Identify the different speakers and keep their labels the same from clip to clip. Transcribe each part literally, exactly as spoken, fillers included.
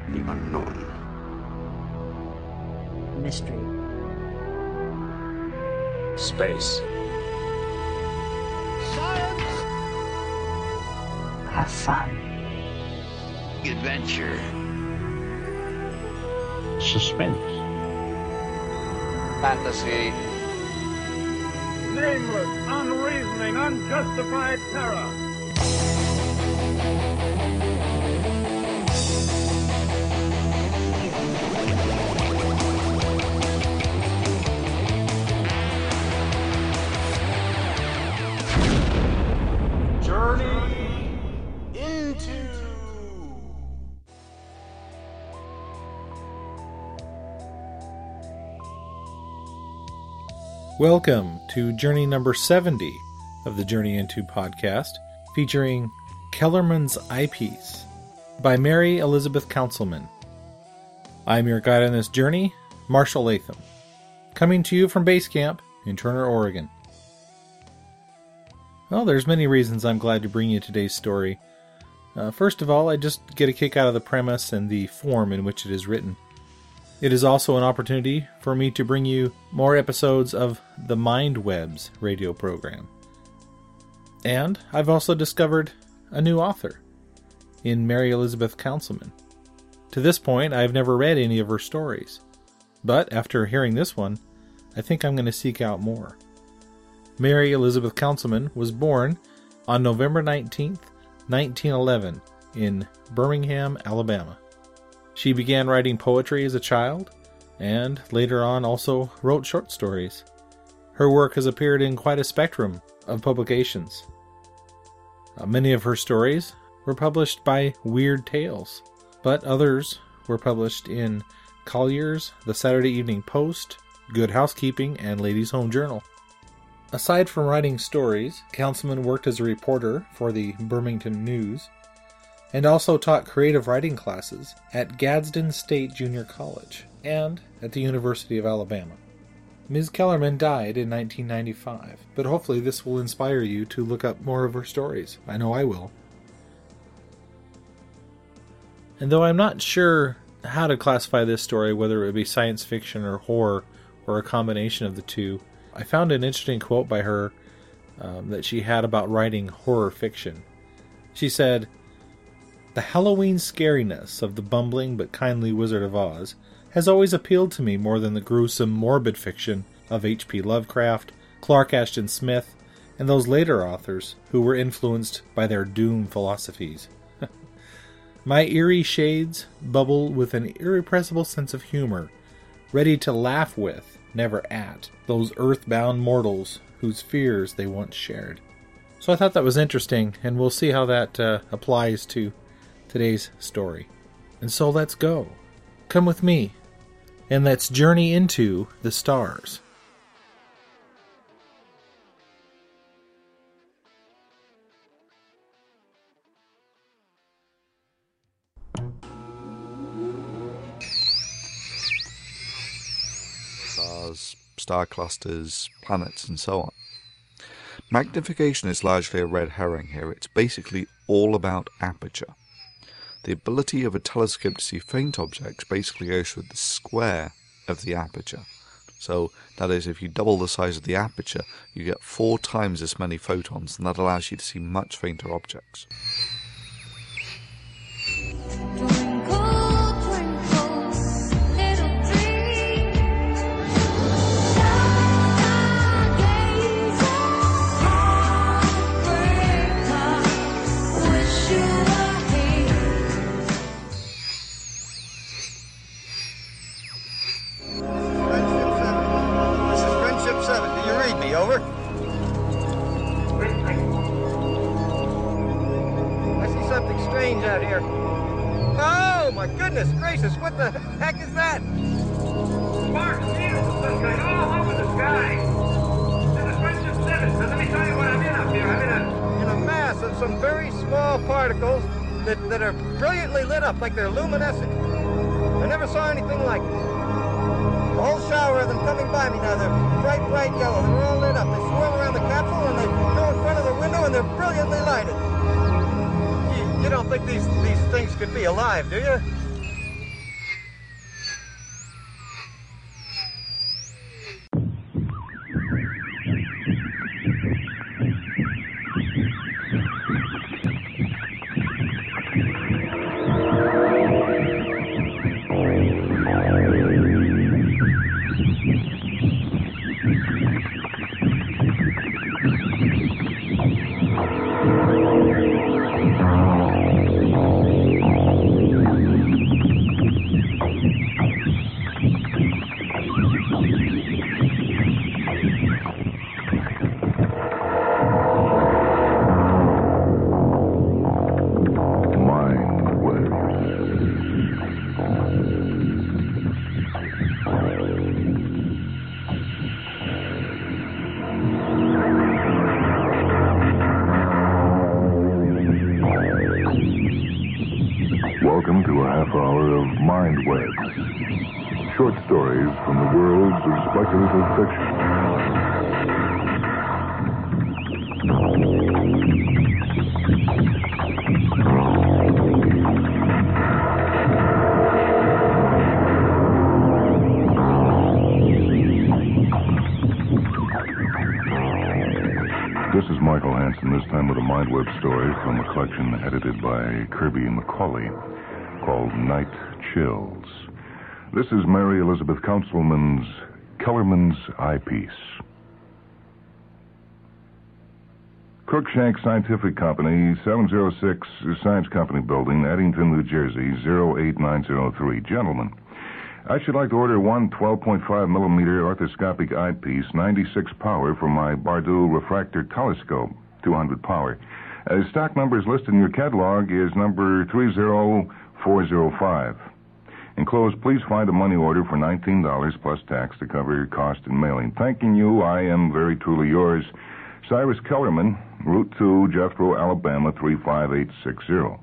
Speaker 1: the unknown.
Speaker 2: Mystery.
Speaker 3: Space.
Speaker 4: Science!
Speaker 2: Have fun.
Speaker 1: Adventure.
Speaker 3: Suspense.
Speaker 5: Fantasy.
Speaker 4: Nameless, unreasoning, unjustified terror.
Speaker 6: Journey into...
Speaker 7: Welcome to Journey number seventy of the Journey Into podcast, featuring Kellerman's Eyepiece by Mary Elizabeth Councilman. I'm your guide on this journey, Marshall Latham, coming to you from base camp in Turner, Oregon. Well, there's many reasons I'm glad to bring you today's story. Uh, first of all, I just get a kick out of the premise and the form in which it is written. It is also an opportunity for me to bring you more episodes of the Mind Webs radio program. And I've also discovered a new author in Mary Elizabeth Councilman. To this point, I've never read any of her stories, but after hearing this one, I think I'm going to seek out more. Mary Elizabeth Councilman was born on November nineteenth, nineteen eleven in Birmingham, Alabama. She began writing poetry as a child, and later on also wrote short stories. Her work has appeared in quite a spectrum of publications. Uh, many of her stories were published by Weird Tales, but others were published in Collier's, The Saturday Evening Post, Good Housekeeping, and Ladies' Home Journal. Aside from writing stories, Councilman worked as a reporter for the Birmingham News, and also taught creative writing classes at Gadsden State Junior College and at the University of Alabama. Miz Kellerman died in nineteen ninety-five, but hopefully this will inspire you to look up more of her stories. I know I will. And though I'm not sure how to classify this story, whether it would be science fiction or horror or a combination of the two, I found an interesting quote by her um, that she had about writing horror fiction. She said, "The Halloween scariness of the bumbling but kindly Wizard of Oz has always appealed to me more than the gruesome, morbid fiction of H P Lovecraft, Clark Ashton Smith, and those later authors who were influenced by their doom philosophies. My eerie shades bubble with an irrepressible sense of humor, ready to laugh with, never at, those earthbound mortals whose fears they once shared." So I thought that was interesting, and we'll see how that uh, applies to today's story. And so let's go. Come with me, and let's journey into the stars.
Speaker 8: Stars, star clusters, planets, and so on. Magnification is largely a red herring here. It's basically all about aperture. The ability of a telescope to see faint objects basically goes with the square of the aperture. So, that is, if you double the size of the aperture, you get four times as many photons, and that allows you to see much fainter objects.
Speaker 9: Out here. Oh my goodness gracious, what the heck is that?
Speaker 4: Sparks, needles of some kind all over the sky. This is Friendship seven, so let me tell you what I'm in up here. I'm in a...
Speaker 9: In a mass of some very small particles that, that are brilliantly lit up like they're luminescent. I never saw anything like it. A whole shower of them coming by me now. They're bright, bright yellow. They're all lit up. They swirl around the capsule and they go in front of the window and they're brilliantly lighted. You, you don't think these, these things could be alive, do you?
Speaker 1: welcome to a half hour of Mind Web. Short stories from the worlds of speculative fiction. This is Michael Hansen, this time with a Mind Web story from a collection edited by Kirby McCauley called Night Chills. This is Mary Elizabeth Councilman's Kellerman's Eyepiece. Cruikshank Scientific Company, seven oh six Science Company Building, Eddington, New Jersey, oh eight nine oh three. Gentlemen, I should like to order one twelve point five millimeter orthoscopic eyepiece, ninety-six power, for my Bardou refractor telescope, two hundred power. Uh, stock numbers listed in your catalog is number three oh four oh five. Enclosed, please find a money order for nineteen dollars plus tax to cover cost in mailing. Thanking you, I am very truly yours, Cyrus Kellerman, Route two, Jethro, Alabama, three five eight six zero.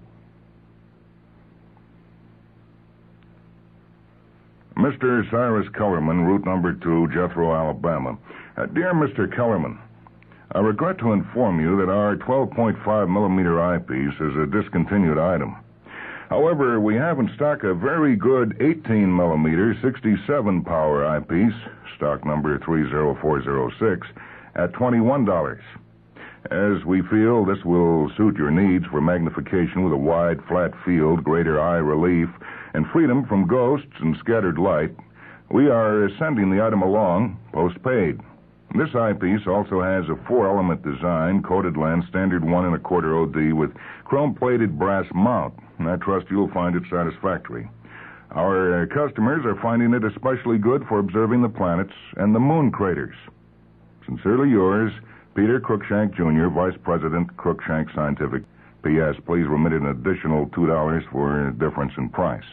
Speaker 1: Mister Cyrus Kellerman, route number two, Jethro, Alabama. Uh, dear Mister Kellerman, I regret to inform you that our twelve point five millimeter eyepiece is a discontinued item. However, we have in stock a very good eighteen millimeter, sixty-seven power eyepiece, stock number three oh four oh six, at twenty-one dollars. As we feel this will suit your needs for magnification with a wide, flat field, greater eye relief, and freedom from ghosts and scattered light, we are sending the item along post-paid. This eyepiece also has a four-element design, coated lens, standard one and a quarter O D with chrome-plated brass mount, and I trust you'll find it satisfactory. Our customers are finding it especially good for observing the planets and the moon craters. Sincerely yours, Peter Cruikshank, Junior, Vice President, Cruikshank Scientific. P S. Please remit an additional two dollars for difference in price.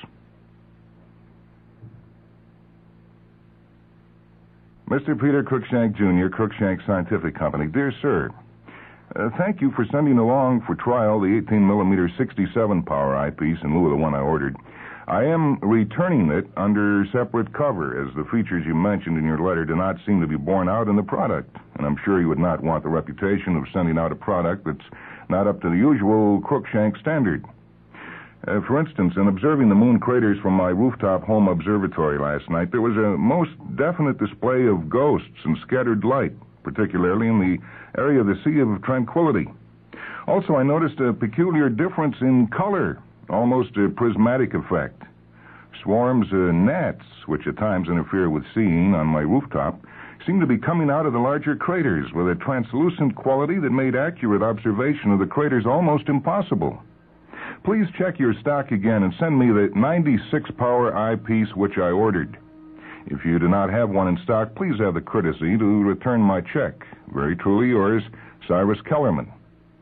Speaker 1: Mister Peter Cruikshank, Junior, Cruikshank Scientific Company. Dear Sir, uh, thank you for sending along for trial the eighteen millimeter sixty-seven power eyepiece in lieu of the one I ordered. I am returning it under separate cover, as the features you mentioned in your letter do not seem to be borne out in the product, and I'm sure you would not want the reputation of sending out a product that's not up to the usual Cruikshank standard. Uh, for instance, in observing the moon craters from my rooftop home observatory last night, there was a most definite display of ghosts and scattered light, particularly in the area of the Sea of Tranquility. Also, I noticed a peculiar difference in color, almost a prismatic effect. Swarms of gnats, which at times interfere with seeing on my rooftop, seemed to be coming out of the larger craters with a translucent quality that made accurate observation of the craters almost impossible. Please check your stock again and send me the ninety-six power eyepiece which I ordered. If you do not have one in stock, please have the courtesy to return my check. Very truly yours, Cyrus Kellerman.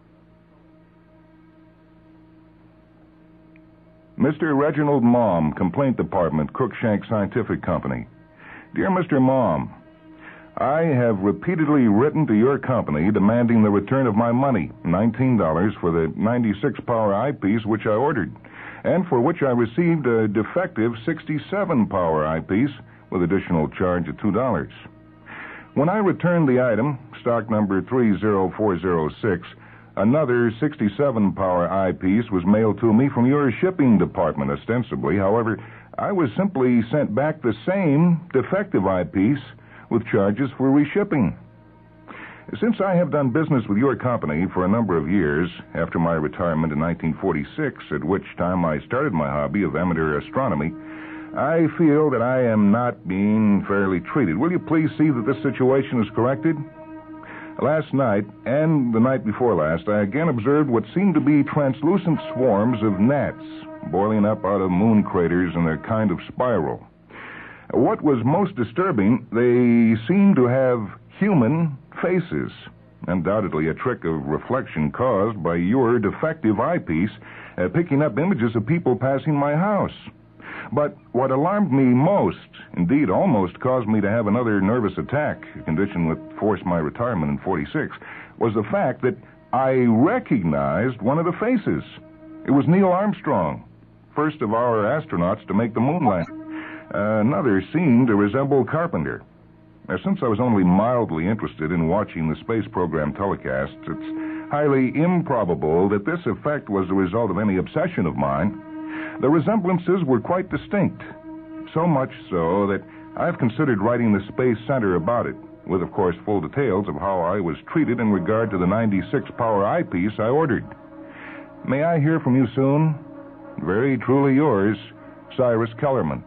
Speaker 1: Mister Reginald Maum, Complaint Department, Cruikshank Scientific Company. Dear Mister Maum, I have repeatedly written to your company demanding the return of my money, nineteen dollars, for the ninety-six power eyepiece which I ordered, and for which I received a defective sixty-seven power eyepiece with additional charge of two dollars. When I returned the item, stock number three oh four oh six, another sixty-seven power eyepiece was mailed to me from your shipping department, ostensibly. However, I was simply sent back the same defective eyepiece with charges for reshipping. Since I have done business with your company for a number of years, after my retirement in nineteen forty-six, at which time I started my hobby of amateur astronomy, I feel that I am not being fairly treated. Will you please see that this situation is corrected? Last night, and the night before last, I again observed what seemed to be translucent swarms of gnats boiling up out of moon craters in their kind of spiral. What was most disturbing, they seemed to have human faces, undoubtedly a trick of reflection caused by your defective eyepiece uh, picking up images of people passing my house. But what alarmed me most, indeed almost caused me to have another nervous attack, a condition that forced my retirement in forty-six, was the fact that I recognized one of the faces. It was Neil Armstrong. first of our astronauts to make the moon landing. Uh, another seemed to resemble Carpenter. Now, since I was only mildly interested in watching the space program telecasts, it's highly improbable that this effect was the result of any obsession of mine. The resemblances were quite distinct, so much so that I've considered writing the Space Center about it, with, of course, full details of how I was treated in regard to the ninety-six power eyepiece I ordered. May I hear from you soon? Very truly yours, Cyrus Kellerman.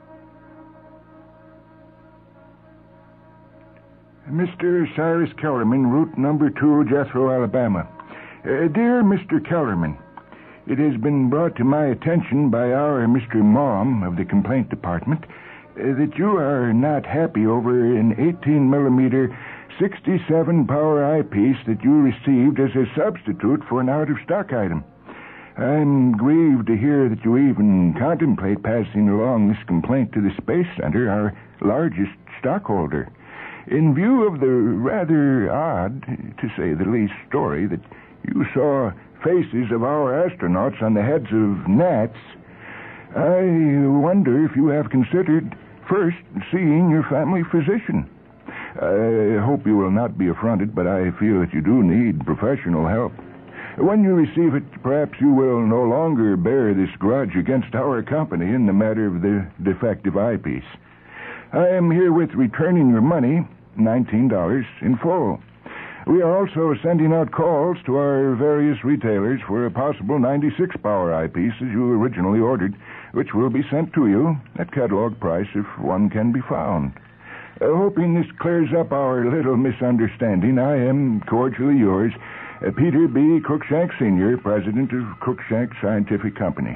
Speaker 2: Mister Cyrus Kellerman, route number two, Jethro, Alabama. Uh, dear Mister Kellerman, it has been brought to my attention by our Mister Mom of the complaint department uh, that you are not happy over an eighteen millimeter sixty-seven power eyepiece that you received as a substitute for an out-of-stock item. I'm grieved to hear that you even contemplate passing along this complaint to the Space Center, our largest stockholder. In view of the rather odd, to say the least, story that you saw faces of our astronauts on the heads of gnats, I wonder if you have considered first seeing your family physician. I hope you will not be affronted, but I feel that you do need professional help. When you receive it, perhaps you will no longer bear this grudge against our company in the matter of the defective eyepiece. I am herewith returning your money, nineteen dollars, in full. We are also sending out calls to our various retailers for a possible ninety-six power eyepiece as you originally ordered, which will be sent to you at catalog price if one can be found. Uh, hoping this clears up our little misunderstanding, I am cordially yours, uh, Peter B. Cruikshank, Senior, President of Cruikshank Scientific Company.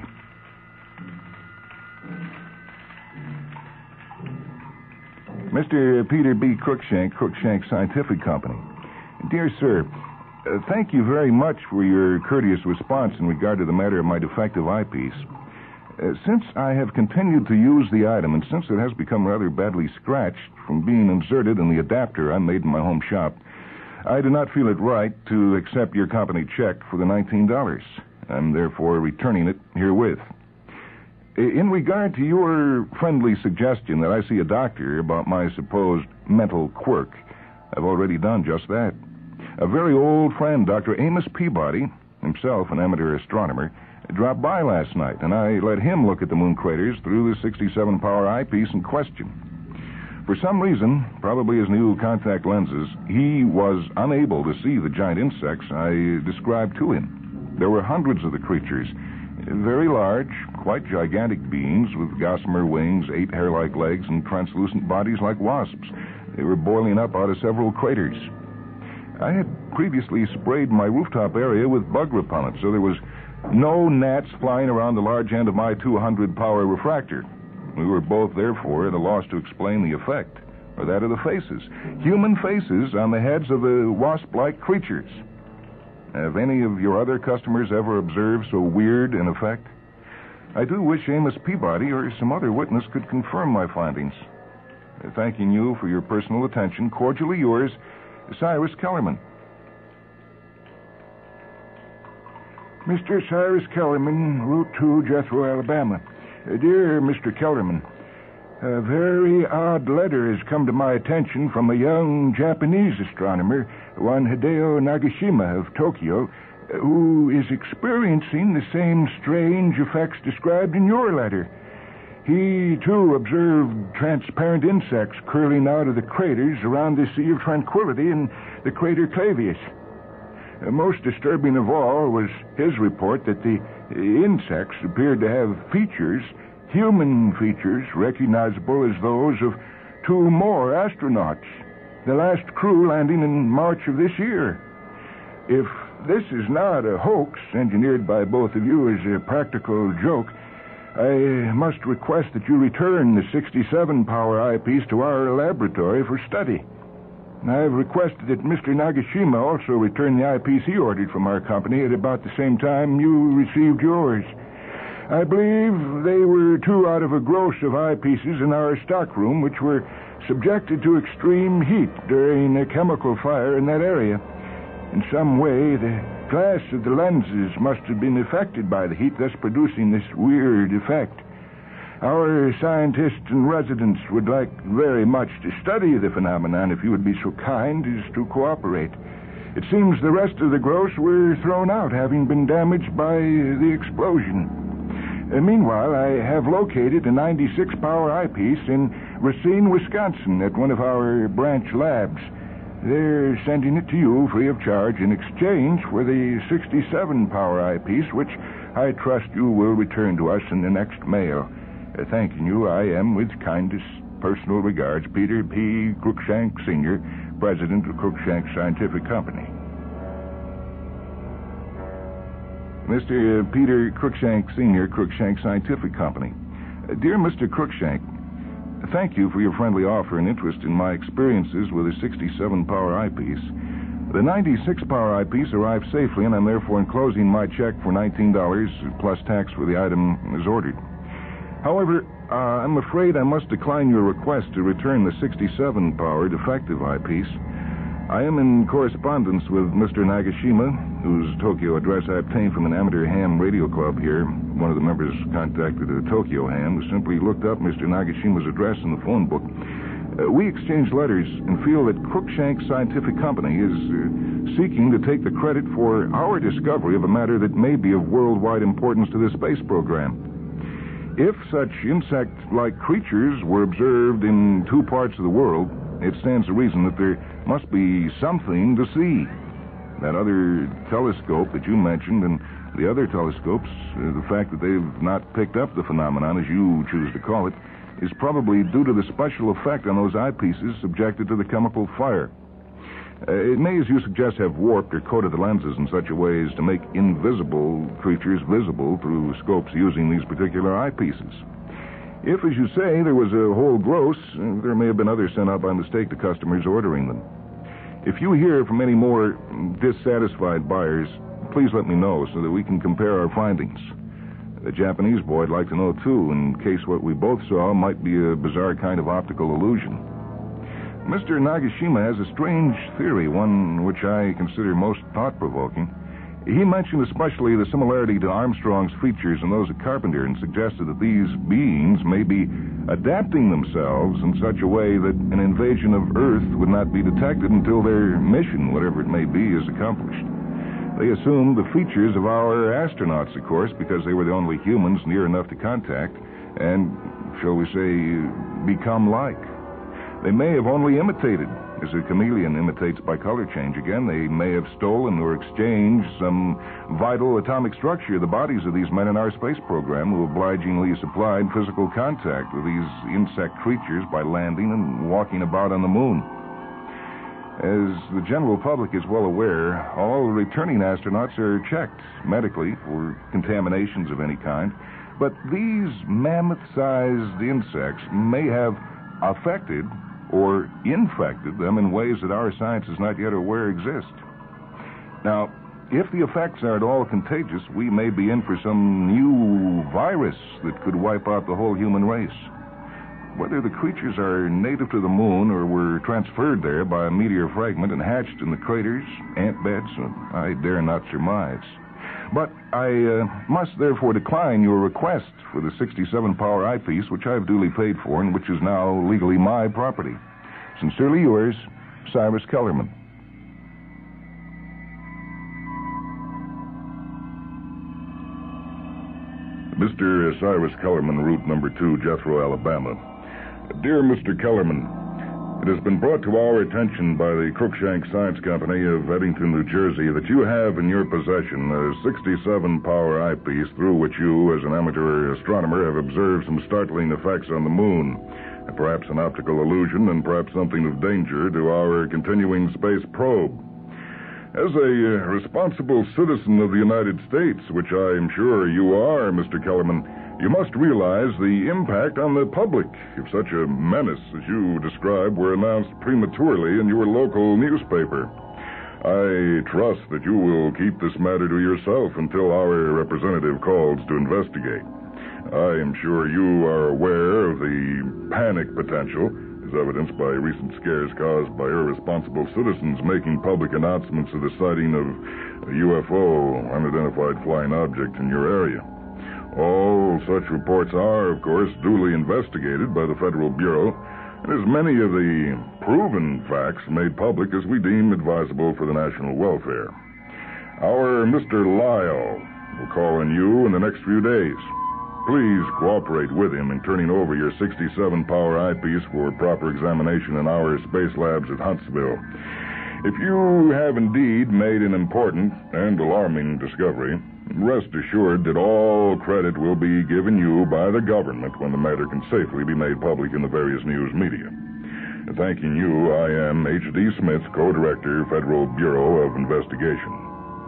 Speaker 1: Mister Peter B. Cruikshank, Cruikshank Scientific Company. Dear sir, uh, thank you very much for your courteous response in regard to the matter of my defective eyepiece. Uh, since I have continued to use the item, and since it has become rather badly scratched from being inserted in the adapter I made in my home shop, I do not feel it right to accept your company check for the nineteen dollars. I'm therefore returning it herewith. In regard to your friendly suggestion that I see a doctor about my supposed mental quirk, I've already done just that. A very old friend, Doctor Amos Peabody, himself an amateur astronomer, dropped by last night, and I let him look at the moon craters through the sixty-seven power eyepiece in question. For some reason, probably his new contact lenses, he was unable to see the giant insects I described to him. There were hundreds of the creatures, very large, quite gigantic beings with gossamer wings, eight hair-like legs, and translucent bodies like wasps. They were boiling up out of several craters. I had previously sprayed my rooftop area with bug repellent, so there was no gnats flying around the large end of my two hundred power refractor. We were both, therefore, at a loss to explain the effect, or that of the faces. Human faces on the heads of the wasp-like creatures. Have any of your other customers ever observed so weird an effect? I do wish Amos Peabody or some other witness could confirm my findings. Thanking you for your personal attention, cordially yours, Cyrus Kellerman.
Speaker 2: Mister Cyrus Kellerman, Route two, Jethro, Alabama. Uh, dear Mister Kellerman, a very odd letter has come to my attention from a young Japanese astronomer, one Hideo Nagashima of Tokyo, uh, who is experiencing the same strange effects described in your letter. He, too, observed transparent insects curling out of the craters around the Sea of Tranquility in the crater Clavius. Uh, most disturbing of all was his report that the insects appeared to have features, human features, recognizable as those of two more astronauts, the last crew landing in March of this year. If this is not a hoax engineered by both of you as a practical joke, I must request that you return the sixty-seven power eyepiece to our laboratory for study. I have requested that Mister Nagashima also return the eyepiece he ordered from our company at about the same time you received yours. I believe they were two out of a gross of eyepieces in our stockroom, which were subjected to extreme heat during a chemical fire in that area. In some way, the glass of the lenses must have been affected by the heat, thus producing this weird effect. Our scientists and residents would like very much to study the phenomenon if you would be so kind as to cooperate. It seems the rest of the gross were thrown out, having been damaged by the explosion. Uh, meanwhile, I have located a ninety-six power eyepiece in Racine, Wisconsin, at one of our branch labs. They're sending it to you free of charge in exchange for the sixty-seven power eyepiece, which I trust you will return to us in the next mail. Uh, thanking you, I am, with kindest personal regards, Peter P. Cruikshank, Senior, President of Cruikshank Scientific Company. Mister Peter Cruikshank, Senior, Cruikshank Scientific Company. Uh, dear Mister Cruikshank, thank you for your friendly offer and interest in my experiences with a sixty-seven power eyepiece. The ninety-six power eyepiece arrived safely, and I'm therefore enclosing my check for nineteen dollars plus tax for the item as ordered. However, uh, I'm afraid I must decline your request to return the sixty-seven power defective eyepiece. I am in correspondence with Mister Nagashima, whose Tokyo address I obtained from an amateur ham radio club here. One of the members contacted a Tokyo ham who simply looked up Mister Nagashima's address in the phone book. Uh, we exchanged letters and feel that Cruikshank Scientific Company is uh, seeking to take the credit for our discovery of a matter that may be of worldwide importance to the space program. If such insect-like creatures were observed in two parts of the world, it stands to reason that there must be something to see. That other telescope that you mentioned and the other telescopes, uh, the fact that they've not picked up the phenomenon, as you choose to call it, is probably due to the special effect on those eyepieces subjected to the chemical fire. Uh, it may, as you suggest, have warped or coated the lenses in such a way as to make invisible creatures visible through scopes using these particular eyepieces. If, as you say, there was a whole gross, uh, there may have been others sent out by mistake to customers ordering them. If you hear from any more dissatisfied buyers, please let me know so that we can compare our findings. The Japanese boy would like to know, too, in case what we both saw might be a bizarre kind of optical illusion. Mister Nagashima has a strange theory, one which I consider most thought-provoking. He mentioned especially the similarity to Armstrong's features and those of Carpenter and suggested that these beings may be adapting themselves in such a way that an invasion of Earth would not be detected until their mission, whatever it may be, is accomplished. They assumed the features of our astronauts, of course, because they were the only humans near enough to contact and, shall we say, become like. They may have only imitated, as a chameleon imitates by color change. Again, they may have stolen or exchanged some vital atomic structure of the bodies of these men in our space program who obligingly supplied physical contact with these insect creatures by landing and walking about on the moon. As the general public is well aware, all returning astronauts are checked medically for contaminations of any kind, but these mammoth-sized insects may have affected or infected them in ways that our science is not yet aware exist. Now, if the effects are at all contagious, we may be in for some new virus that could wipe out the whole human race. Whether the creatures are native to the moon or were transferred there by a meteor fragment and hatched in the craters, ant beds, I dare not surmise. But I uh, must therefore decline your request for the sixty-seven power eyepiece, which I have duly paid for and which is now legally my property. Sincerely yours, Cyrus Kellerman.
Speaker 1: Mister Cyrus Kellerman, route number two, Jethro, Alabama. Dear Mister Kellerman, it has been brought to our attention by the Cruikshank Science Company of Eddington, New Jersey, that you have in your possession a sixty-seven power eyepiece through which you, as an amateur astronomer, have observed some startling effects on the moon, perhaps an optical illusion and perhaps something of danger to our continuing space probe. As a responsible citizen of the United States, which I am sure you are, Mister Kellerman, you must realize the impact on the public if such a menace as you describe were announced prematurely in your local newspaper. I trust that you will keep this matter to yourself until our representative calls to investigate. I am sure you are aware of the panic potential as evidenced by recent scares caused by irresponsible citizens making public announcements of the sighting of a U F O, unidentified flying object, in your area. All such reports are, of course, duly investigated by the Federal Bureau, and as many of the proven facts made public as we deem advisable for the national welfare. Our Mister Lyle will call on you in the next few days. Please cooperate with him in turning over your sixty-seven power eyepiece for proper examination in our space labs at Huntsville. If you have indeed made an important and alarming discovery, rest assured that all credit will be given you by the government when the matter can safely be made public in the various news media. Thanking you, I am H D Smith, Co-Director, Federal Bureau of Investigation.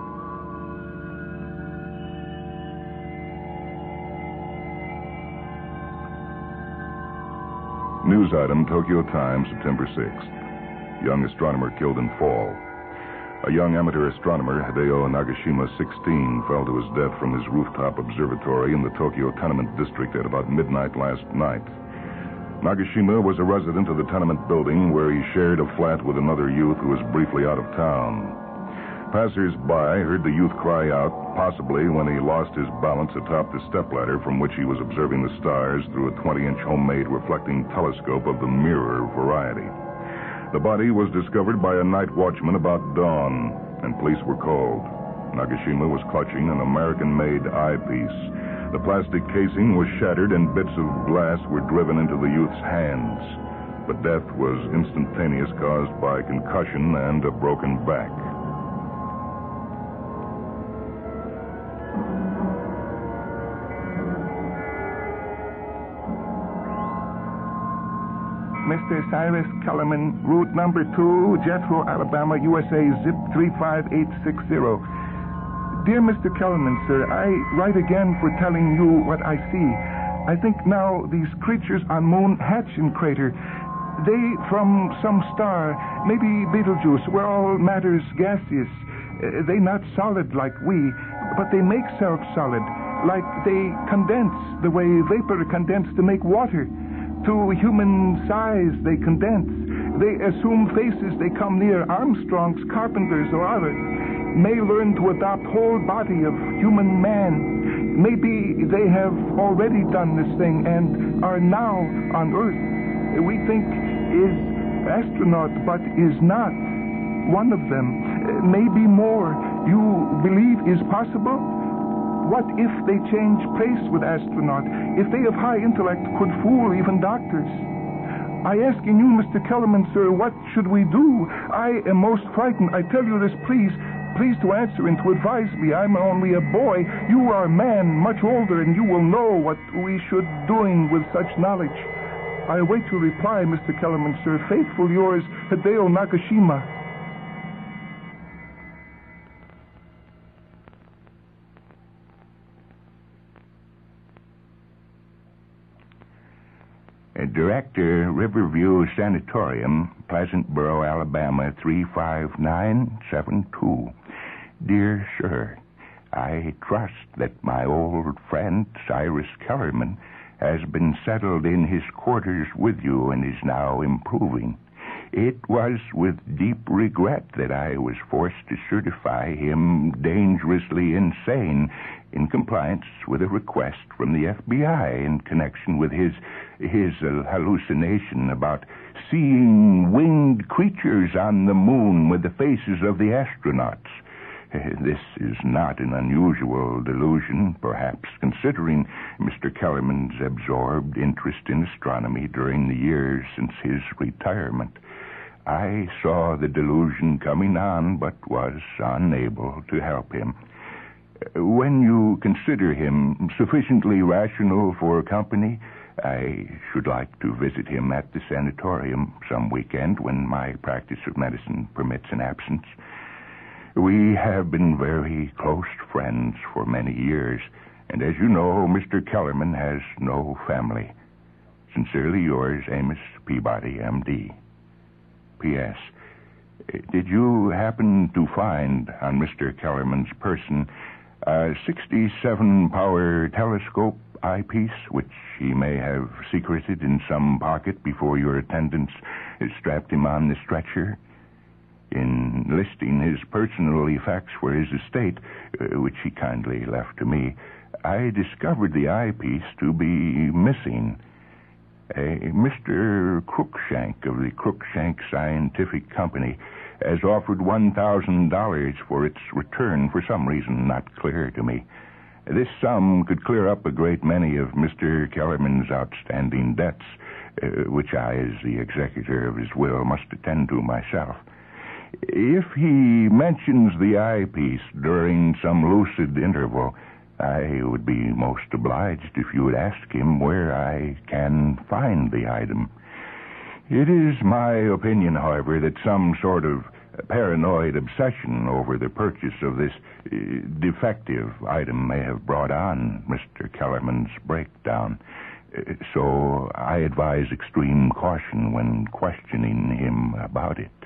Speaker 1: News item, Tokyo Times, September sixth. Young astronomer killed in fall. A young amateur astronomer, Hideo Nagashima, sixteen, fell to his death from his rooftop observatory in the Tokyo tenement district at about midnight last night. Nagashima was a resident of the tenement building where he shared a flat with another youth who was briefly out of town. Passers-by heard the youth cry out, possibly when he lost his balance atop the stepladder from which he was observing the stars through a twenty-inch homemade reflecting telescope of the mirror variety. The body was discovered by a night watchman about dawn, and police were called. Nagashima was clutching an American-made eyepiece. The plastic casing was shattered and bits of glass were driven into the youth's hands. But death was instantaneous, caused by concussion and a broken back.
Speaker 2: Mister Cyrus Kellerman, route number two, Jethro, Alabama, U S A, zip three five eight six zero. Dear Mister Kellerman, sir, I write again for telling you what I see. I think now these creatures on Moon Hatchin crater, they from some star, maybe Betelgeuse, where all matter's gaseous. Uh, they not solid like we, but they make self solid, like they condense the way vapor condense to make water. To human size they condense. They assume faces they come near, Armstrongs, carpenters, or others. May learn to adopt whole body of human man. Maybe they have already done this thing and are now on Earth. We think is astronaut, but is not one of them. Maybe more. You believe is possible? What if they change place with astronaut? If they of high intellect could fool even doctors? I asking you, Mister Kellerman, sir, what should we do? I am most frightened. I tell you this, please, please to answer and to advise me. I'm only a boy. You are a man, much older, and you will know what we should doing with such knowledge. I await your reply, Mister Kellerman, sir. Faithful yours, Hideo Nagashima.
Speaker 5: Director, Riverview Sanatorium, Pleasantboro, Alabama, three five nine seven two. Dear Sir, I trust that my old friend Cyrus Kellerman has been settled in his quarters with you and is now improving. It was with deep regret that I was forced to certify him dangerously insane in compliance with a request from the F B I in connection with his his uh, hallucination about seeing winged creatures on the moon with the faces of the astronauts. Uh, this is not an unusual delusion, perhaps, considering Mister Kellerman's absorbed interest in astronomy during the years since his retirement. I saw the delusion coming on, but was unable to help him. When you consider him sufficiently rational for company, I should like to visit him at the sanatorium some weekend when my practice of medicine permits an absence. We have been very close friends for many years, and as you know, Mister Kellerman has no family. Sincerely yours, Amos Peabody, M D P S Did you happen to find on Mister Kellerman's person A sixty-seven power telescope eyepiece, which he may have secreted in some pocket before your attendants strapped him on the stretcher. In listing his personal effects for his estate, uh, which he kindly left to me, I discovered the eyepiece to be missing. A Mister Crookshank of the Crookshank Scientific Company has offered one thousand dollars for its return for some reason not clear to me. This sum could clear up a great many of Mister Kellerman's outstanding debts, uh, which I, as the executor of his will, must attend to myself. If he mentions the eyepiece during some lucid interval, I would be most obliged if you would ask him where I can find the item. It is my opinion, however, that some sort of paranoid obsession over the purchase of this uh, defective item may have brought on Mister Kellerman's breakdown. Uh, so I advise extreme caution when questioning him about it.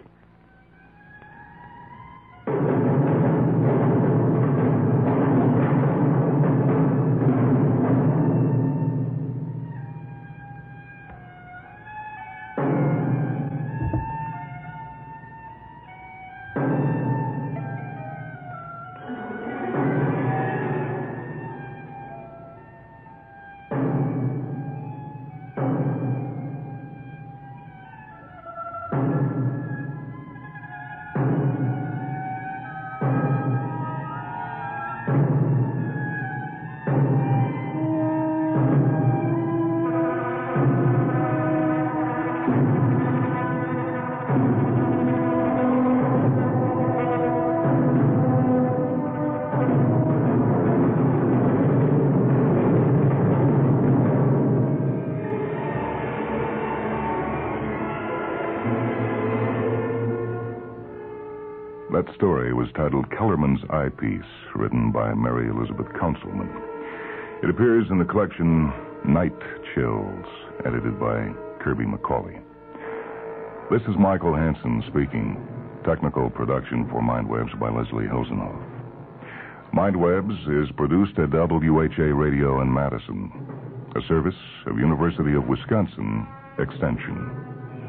Speaker 1: That story was titled Kellerman's Eyepiece, written by Mary Elizabeth Councilman. It appears in the collection Night Chills, edited by Kirby McCauley. This is Michael Hansen speaking. Technical production for Mindwebs by Leslie Hilsenhoff. Mindwebs is produced at W H A Radio in Madison, a service of University of Wisconsin Extension.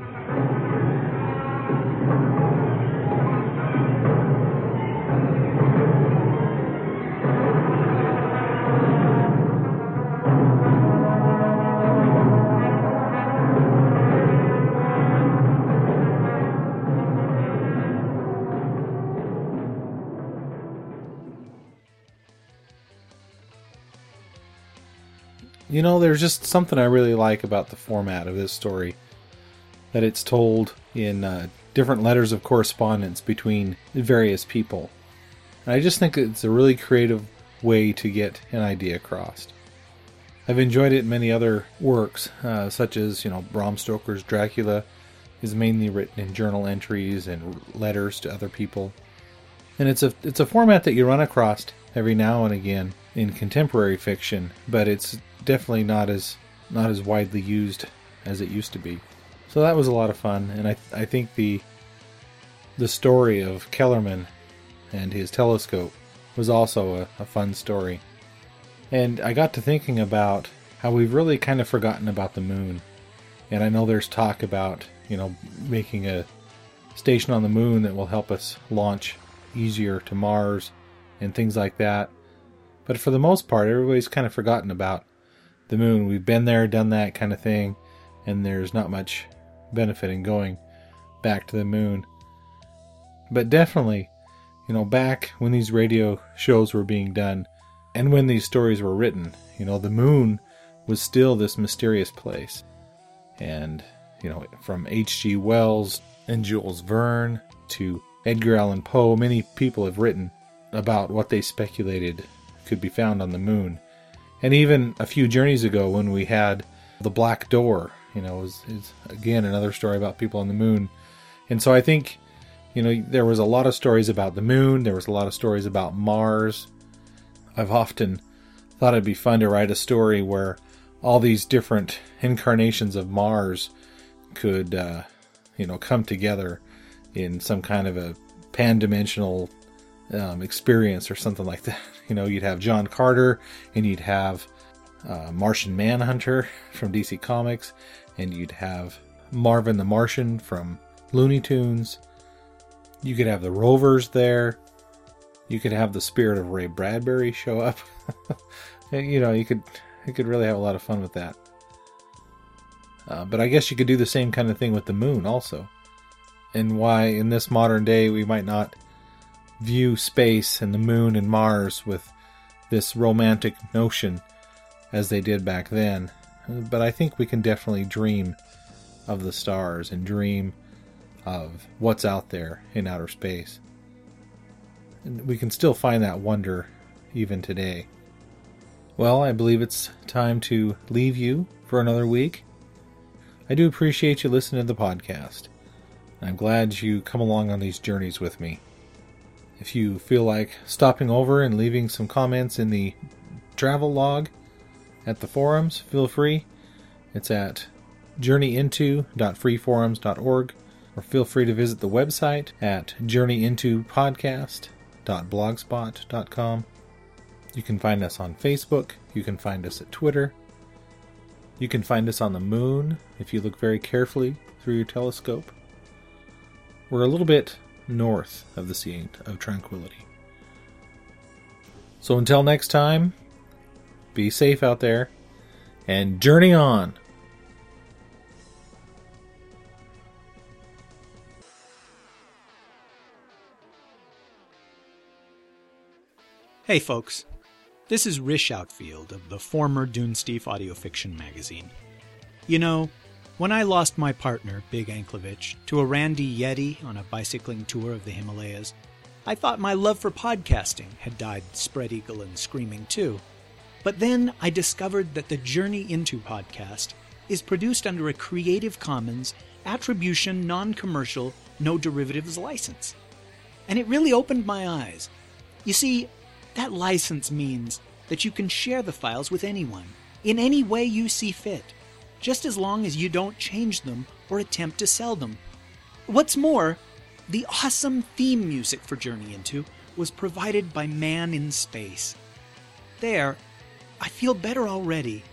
Speaker 7: You know, there's just something I really like about the format of this story. That it's told in uh, different letters of correspondence between various people. And I just think it's a really creative way to get an idea across. I've enjoyed it in many other works, uh, such as, you know, Bram Stoker's Dracula is mainly written in journal entries and letters to other people. And it's a it's a format that you run across every now and again in contemporary fiction, but it's definitely not as not as widely used as it used to be. So that was a lot of fun, and I I think the the story of Kellerman and his telescope was also a, a fun story. And I got to thinking about how we've really kind of forgotten about the moon. And I know there's talk about, you know, making a station on the moon that will help us launch easier to Mars and things like that. But for the most part, everybody's kind of forgotten about the moon. We've been there, done that kind of thing, and there's not much benefit in going back to the moon. But definitely, you know, back when these radio shows were being done and when these stories were written, you know, the moon was still this mysterious place. And, you know, from H G Wells and Jules Verne to Edgar Allan Poe, many people have written about what they speculated could be found on the moon. And even a few journeys ago when we had The Black Door, you know, is, is again another story about people on the moon. And so I think, you know, there was a lot of stories about the moon, there was a lot of stories about Mars. I've often thought it'd be fun to write a story where all these different incarnations of Mars could, uh, you know, come together in some kind of a pan-dimensional um, experience or something like that. You know, you'd have John Carter, and you'd have uh, Martian Manhunter from D C Comics, and you'd have Marvin the Martian from Looney Tunes. You could have the Rovers there. You could have the spirit of Ray Bradbury show up. You know, you could you could really have a lot of fun with that. Uh, but I guess you could do the same kind of thing with the moon also. And why in this modern day we might not view space and the moon and Mars with this romantic notion as they did back then. But I think we can definitely dream of the stars and dream of what's out there in outer space. And we can still find that wonder even today. Well, I believe it's time to leave you for another week. I do appreciate you listening to the podcast. I'm glad you come along on these journeys with me. If you feel like stopping over and leaving some comments in the travel log at the forums, feel free. It's at journey into dot free forums dot org, or feel free to visit the website at journey into podcast dot blogspot dot com. You can find us on Facebook. You can find us at Twitter. You can find us on the moon if you look very carefully through your telescope. We're a little bit north of the Sea of Tranquility. So until next time, be safe out there and journey on.
Speaker 10: Hey folks, this is Rish Outfield of the former Dunesteef Audio Fiction magazine. You know, when I lost my partner, Big Anklevich, to a Randy Yeti on a bicycling tour of the Himalayas, I thought my love for podcasting had died spread eagle and screaming too. But then I discovered that the Journey Into podcast is produced under a Creative Commons Attribution Non-Commercial No Derivatives license. And it really opened my eyes. You see, that license means that you can share the files with anyone, in any way you see fit, just as long as you don't change them or attempt to sell them. What's more, the awesome theme music for Journey Into was provided by Man in Space. There, I feel better already,